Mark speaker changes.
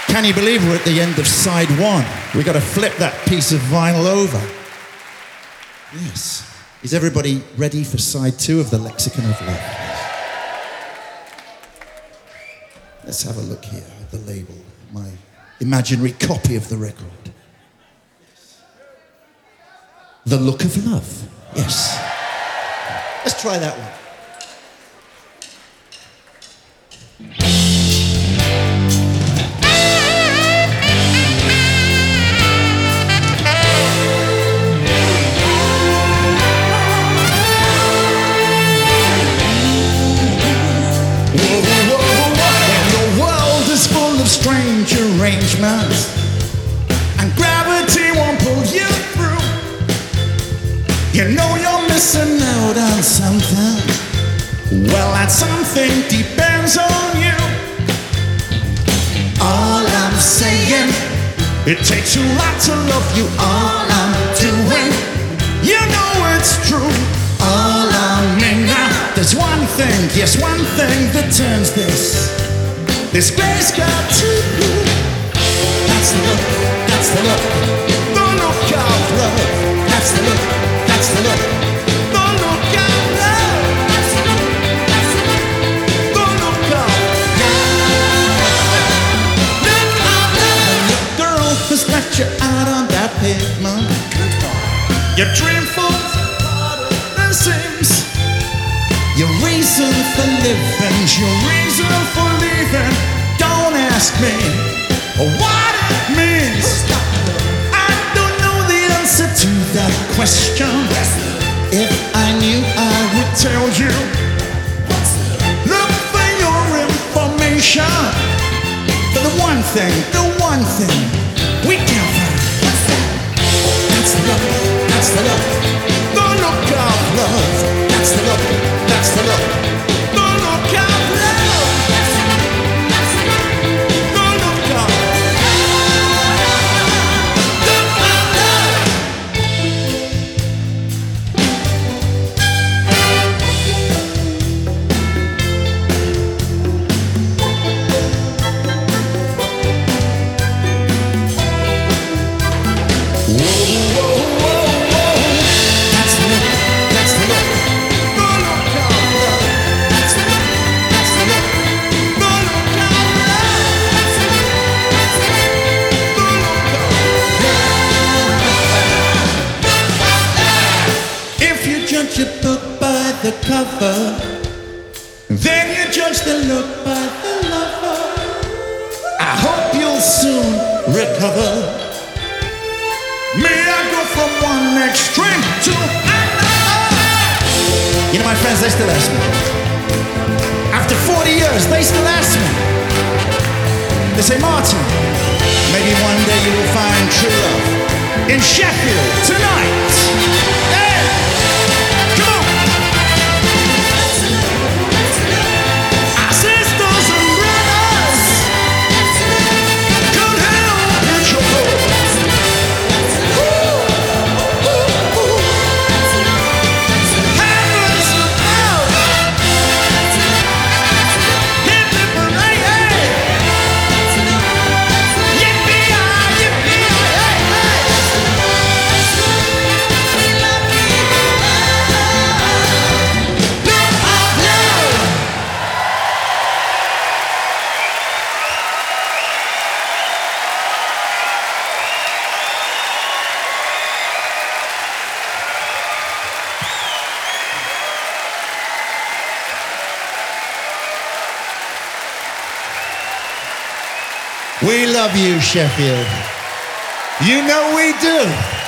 Speaker 1: Can you believe we're at the end of side one? We've got to flip that piece of vinyl over. Yes. Is everybody ready for side two of the Lexicon of Love? Let's have a look here at the label, my imaginary copy of the record. The Look of Love. Yes. Let's try that one. Strange arrangements, and gravity won't pull you through. You know you're missing out on something. Well, that something depends on you. All I'm saying, it takes a lot to love you. All I'm doing, you know it's true. All I mean now, there's one thing, yes, one thing that turns this gray sky to blue. That's the look, that's the look, the look of love. That's the look, that's the look, the look of love. That's the look, that's the look, the look of love. Look of love. The girl has left you out on that pavement. Your dream falls apart at the seams. Your reason for living, your reason for leaving. Don't ask me what it means. I don't know the answer to that question. If I knew, I would tell you. Look for your information. For the one thing we can find. That's the look, that's the look, the look of love. That's the look, that's the look, the look of love. That's the look, that's the look, the look of love. The cover, then you judge the look by the lover. I hope you'll soon recover. May I go from one extreme to another? You know, my friends, they still ask me. After 40 years, they still ask me. They say, Martin, maybe one day you will find true love in Sheffield tonight. Hey! We love you, Sheffield. You know we do.